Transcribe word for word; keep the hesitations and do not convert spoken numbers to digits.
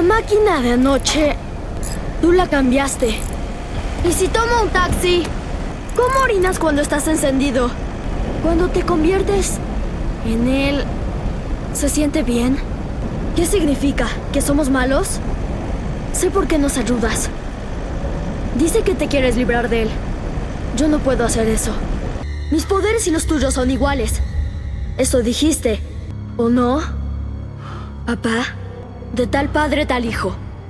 La máquina de anoche, tú la cambiaste. ¿Y si tomo un taxi? ¿Cómo orinas cuando estás encendido? Cuando te conviertes en él, ¿se siente bien? ¿Qué significa? ¿Que somos malos? Sé por qué nos ayudas. Dice que te quieres librar de él. Yo no puedo hacer eso. Mis poderes y los tuyos son iguales. Eso dijiste, ¿o no? Papá, de tal padre, tal hijo.